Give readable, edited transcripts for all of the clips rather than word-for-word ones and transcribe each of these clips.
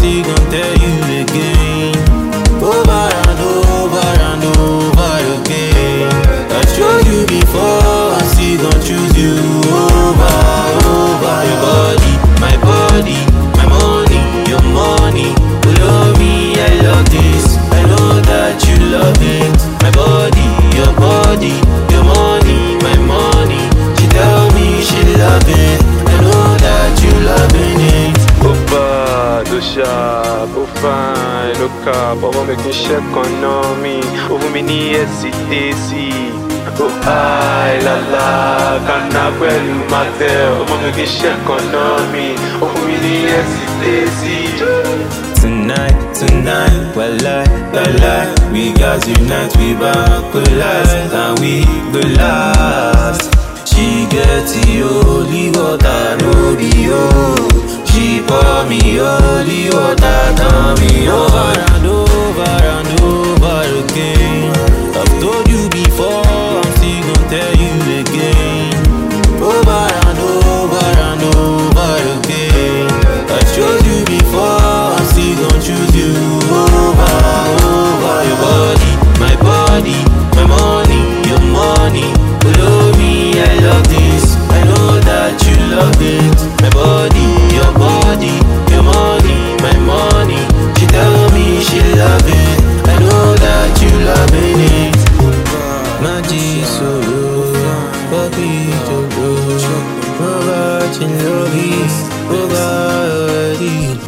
still gon' tell you again. Over and over and over again. I chose you before, I still gon' choose you over. Your body, my money, your money. Follow me, I love this. I know that you love it. My body, your money, my money. She tell me she love it. I know that you loving it. Opa, do sharp, oh fine, no cap. I want make me check on me. Over me ni hesitancy. Oh I la la, canna quello Matteo. I want make me check on me. Over me ni hesitancy. Tonight, well, we got unite, we back for life, and we go last. She get the holy water, no be oh. She pour me holy water, down me over and over and over again. I've told you before, I'm still gon' tell you again. Over and over and over again. I chose you before, I'm still gon' choose you over. Your body, my money, your money. Follow me, I love this. I know that you love it. My body, your money, my money. She tell me she love it. I know that you loving it. Magic solo, papi cholo, watching love already.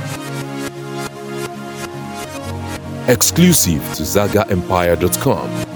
Exclusive to ZagaEmpire.com.